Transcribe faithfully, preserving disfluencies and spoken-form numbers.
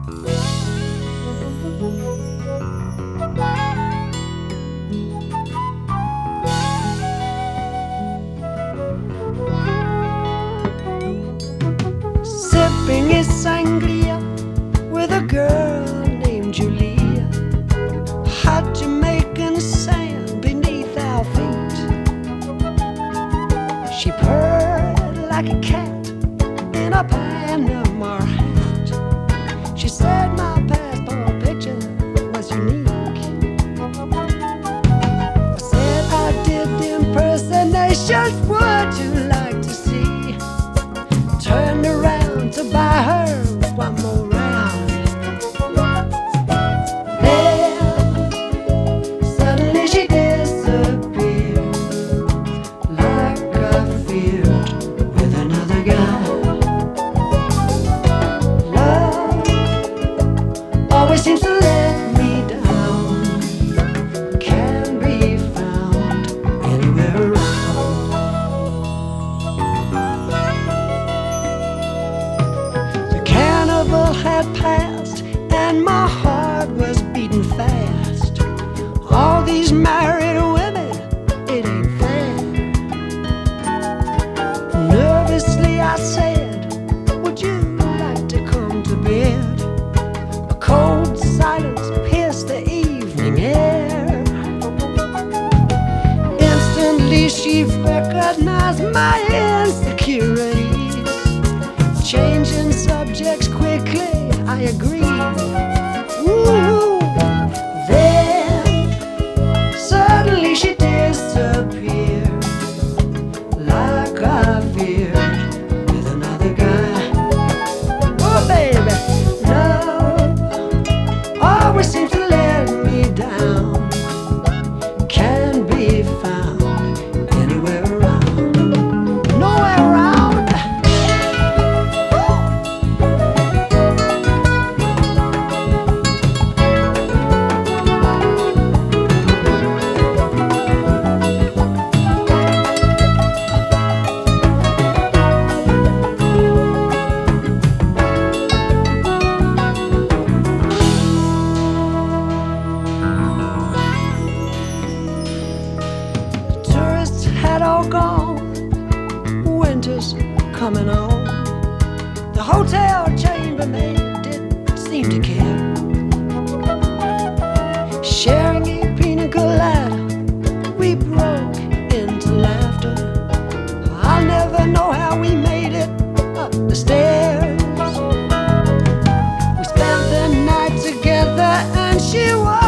Sipping his sangria with a girl named Julia. Hot Jamaican sand beneath our feet. She purred like a cat in a Panama hat. She said my passport picture was unique. I said I did impersonations, would you like to see? Turned around to buy her one more round. Then suddenly she disappeared, like I feared, with another guy. Love always seems to let me down. Can be found anywhere around. The carnival had passed and my heart was beating fast. All these married women, it ain't fair. Nervously I said, would you like to come to bed? A cold silence pierced the evening air. Instantly she recognized my insecurities. Changing subjects quickly, I agreed. Ooh, then suddenly she disappeared, like I feared, with another guy. Oh baby, love always seems to let me down. Can be found anywhere around. Nowhere around. Tourists had all gone, winter's coming on. The hotel chambermaid didn't seem to care. Sharing a pina colada, we broke into laughter. I'll never know how we made it up the stairs. We spent the night together and she was